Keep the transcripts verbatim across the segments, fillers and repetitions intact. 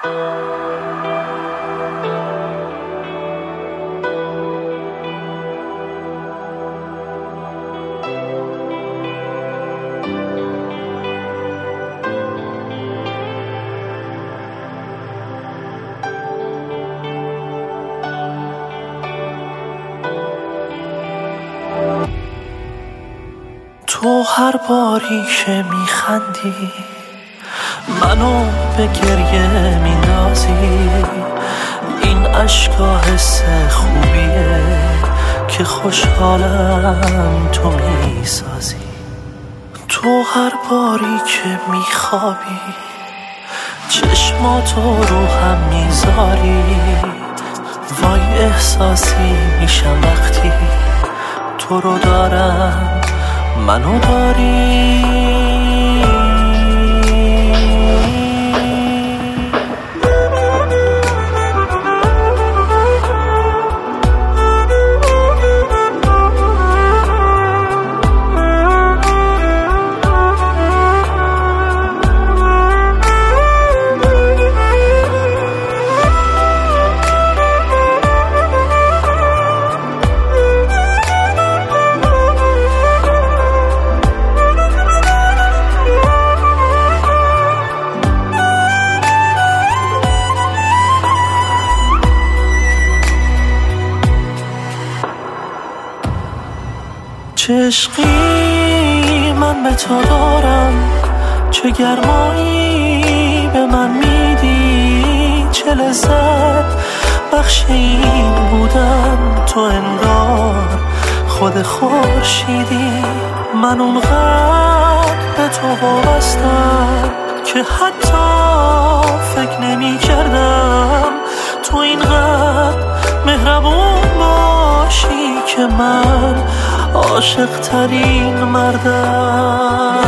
تو هر باری که میخندی منو به گریه میندازی، این اشکا حس خوبیه که خوشحالم تو میسازی. تو هر باری که میخوابی چشماتو رو هم میذاری، وای احساسی میشم وقتی تو رو دارم منو داری. چه عشقی من به تو دارم، چه گرمایی به من میدی، چه لذت بخش این بودن تو انگار خود خورشیدی. من اونقدر به تو وابستم که حتی فکر نمی کردم تو اینقدر مهربون باشی که من عاشق ترین مردم.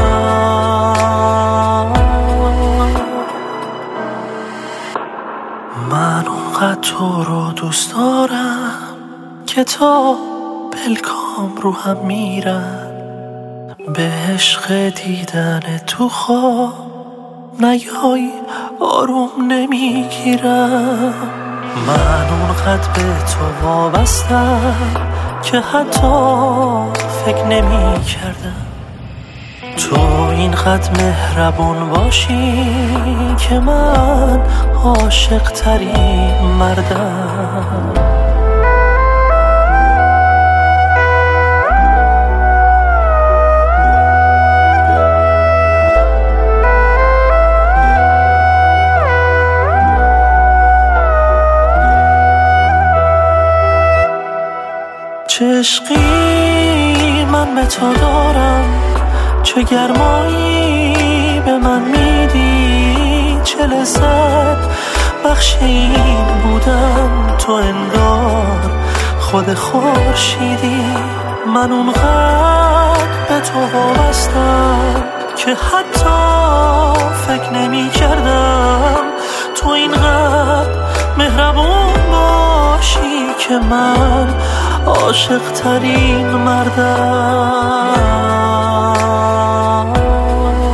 من اونقدر تو رو دوست دارم که تا پلکام رو هم میرم، به عشق دیدن تو خواب نیای آروم نمیگیرم. من اونقدر به تو وابستم که حتی فکر نمی کردم تو اینقدر مهربون باشی که من عاشق ترین مردم. چه عشقی من به تو دارم، چه گرمایی به من میدی، چه لذت بخش این بودن تو انگار خود خورشیدی. من اونقدر به تو وابستم که حتی فکر نمی کردم تو اینقدر مهربون باشی که من عاشق ترین مردم.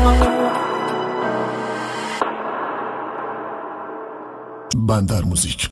بندر موزیک.